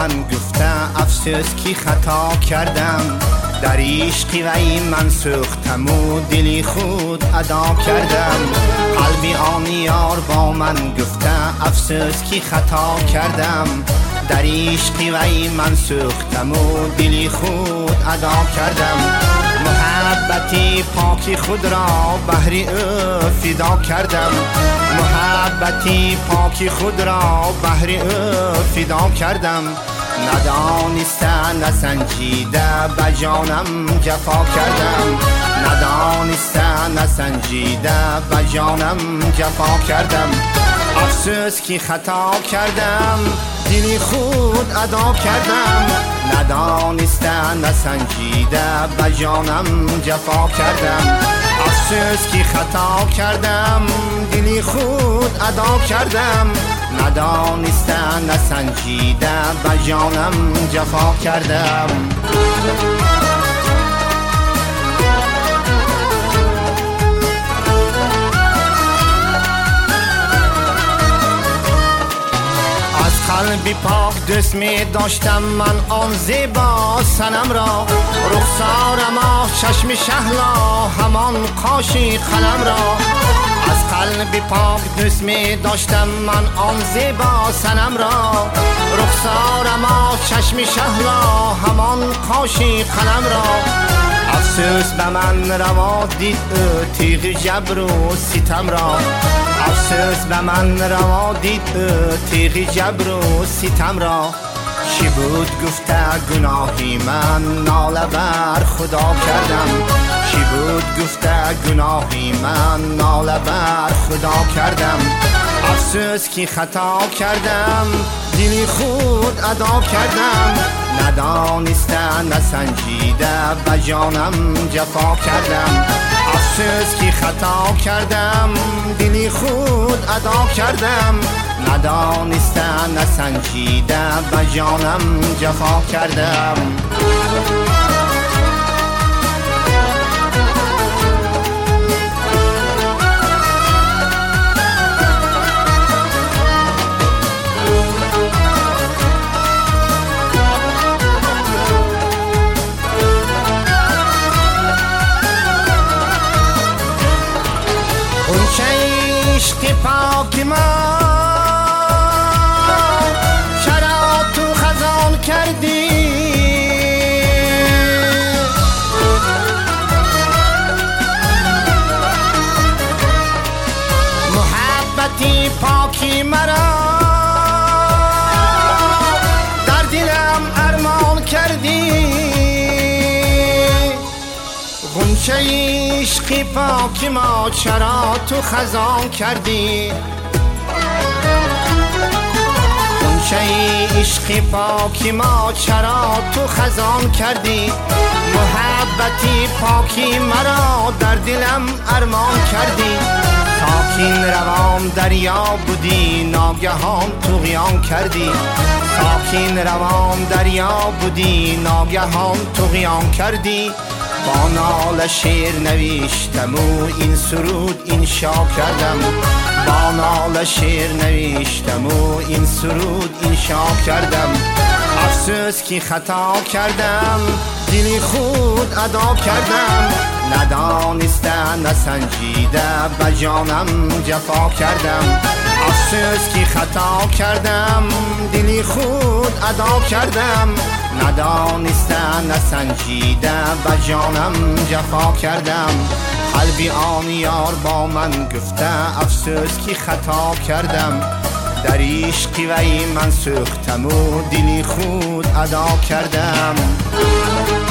من گفته افسوس کی خطا کردم، در عشقی وی من سوختم و دلی خود ادا کردم. قلبی آن یار با من گفته افسوس کی خطا کردم، در عشقی وی من سوختم و دلی خود ادا کردم. محبتی پاکی خود را بهر او فدا کردم، محبتی پاکی خود را بهر او فدا کردم. ندانسته نسنجیده به جانم جفا کردم، ندانسته نسنجیده به جانم جفا کردم. افسوس کی خطا کردم، دلی خود ادا کردم، ندانسته نسنجیده به جانم جفا کردم. افسوس کی خطا کردم، دلی خود ادا کردم، ندانسته نسنجیده به جانم جفا کردم. قلبی پاک دوست می داشتم من آن زیبا سنم را، رخسارم چشم شهلا همان قاشی قلم را. از قلبی پاک دوست می داشتم من آن زیبا سنم را، رخسارم چشم شهلا همان قاشی قلم را. افسوس به من روا دید او تیغ جبر و ستم را، افسوس به من روا دید او تیغ جبر و ستم را. چی بود گفته گناهی من ناله بر خدا کردم، چی بود گفته گناهی من ناله بر خدا کردم. افسوس کی خطا کردم، دلی خود ادا کردم، ندانسته نسنجیده به جانم جفا کردم. افسوس کی خطا کردم، دلی خود ادا کردم، ندانسته نسنجیده به جانم جفا کردم. عشق پاک ما چرا تو خزان کردی، محبتی پاکی مرا در دلم ارمان کردی. غنچه عشق پاک ما چرا تو خزان کردی، غنچه عشق پاک ما چرا تو خزان کردی. محبتی پاکی مرا در دلم ارمان کردی، ساکن روام دریا بودی ناگهان طغیان کردی، ساکن روام دریا بودی ناگهان طغیان کردی. با ناله شعر نوشتم و این سرود انشا کردم، با ناله شعر نوشتم و این سرود انشا کردم. افسوس کی خطا کردم، دلی خود ادا کردم، ندانسته نسنجیده به جانم جفا کردم. افسوس کی خطا کردم، دلی خود ادا کردم، ندانسته نسنجیده به جانم جفا کردم. قلبی آن یار با من گفته افسوس کی خطا کردم، در عشقی وی من سوختم و دلی خود ادا کردم.